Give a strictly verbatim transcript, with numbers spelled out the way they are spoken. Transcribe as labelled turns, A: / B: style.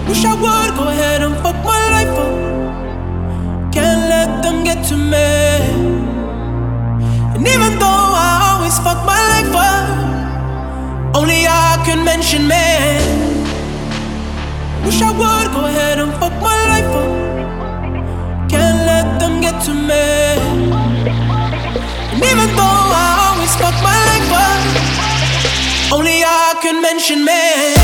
A: Wish I would go ahead and fuck my life up. Can't let them get to me. And even though I always fuck my life up, only I can mention me. Wish I would go ahead and fuck my life up. Can't let them get to me. And even though I always fuck my life up, only I can mention me.